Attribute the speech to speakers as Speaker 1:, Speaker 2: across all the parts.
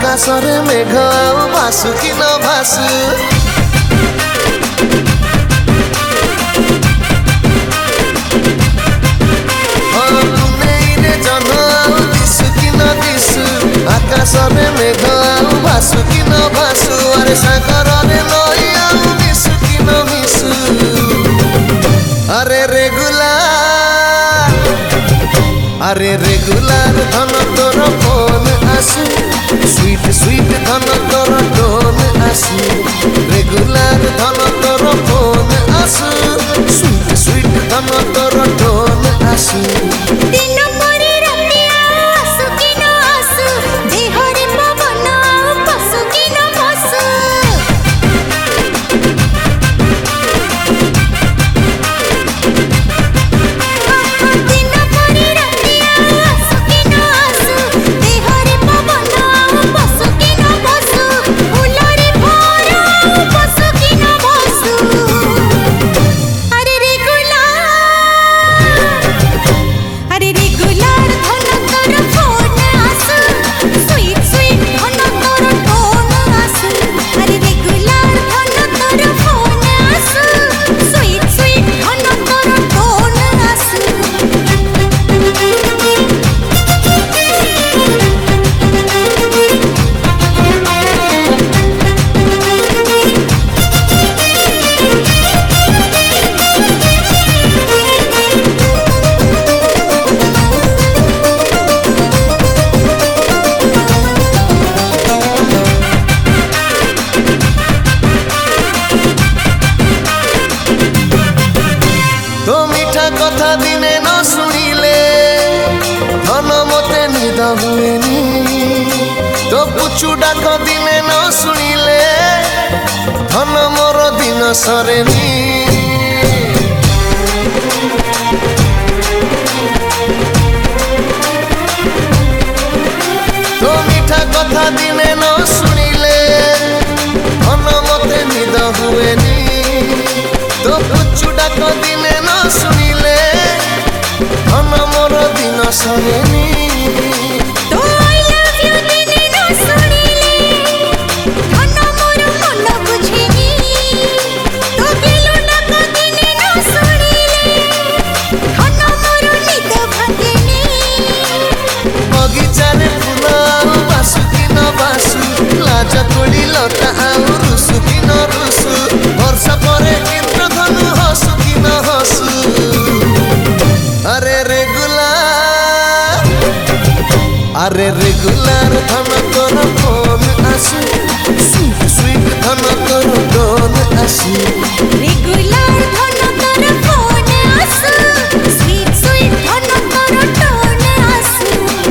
Speaker 1: आकाशरे मेघ आउ भासु कि न भासु पुनेईरे जन आउ दिसु कि न दिसु आकाशरे मेघ आउ भासु कि न भासु अरे सागररे नई आउ मिसु कि न मिसु अरे रेगुलार धन तोर फोन आसु स्वीट स्वीट धन तोर टोन आसु रेगुलार धन तोर फोन आसु स्वीट स्वीट धन तोर टोन आसु
Speaker 2: दिन परे राति आसु कि न आसु देहरे पवन पसु कि न पसु
Speaker 1: कथा दिने न शुणिले धन मते निद हुएनी तो पुचु डाक दिने न शुणिले धन मोर दिन सरेनी तो मीठा कथा दिने न शुणिले धन मते निद हुएनी तो पुचु डाक दिने न शुणिले धन मोर दिन सरेनी
Speaker 2: तो आई लव यू दिने न शुणिले धन मोर मन बुझेनी तो गेलु डाक दिने न शुणिले धन मोर निद भागेनी
Speaker 1: बगीचारे फूल आउ बासु कि न बासु लाज कोड़ी लता आउ रुसु कि न रुसु वर्षा परे इंद्रधनु हसु कि न हसु अरे रेगुलार धन तोर फोन आसु स्वीट स्वीट धन तोर टोन आसु
Speaker 2: रेगुलार धन तोर फोन आसु स्वीट स्वीट धन तोर टोन आसु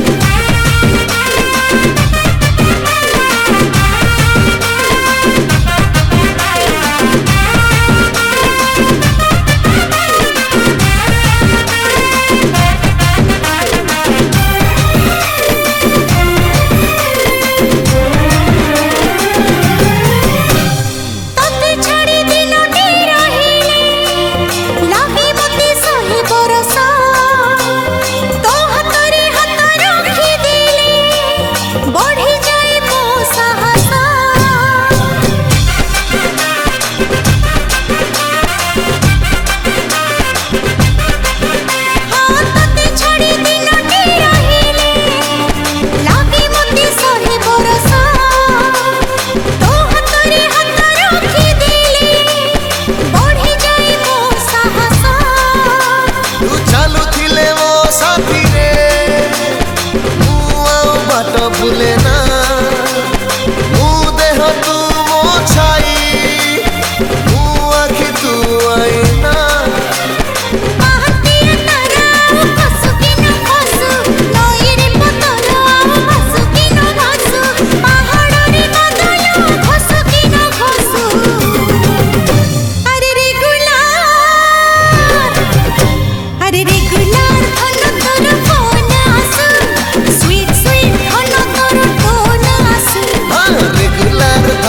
Speaker 1: भूले ना मु देह तू मो छाई मु आखि तू आईना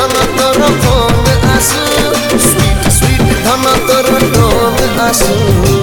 Speaker 1: धन तोर टोन आसु।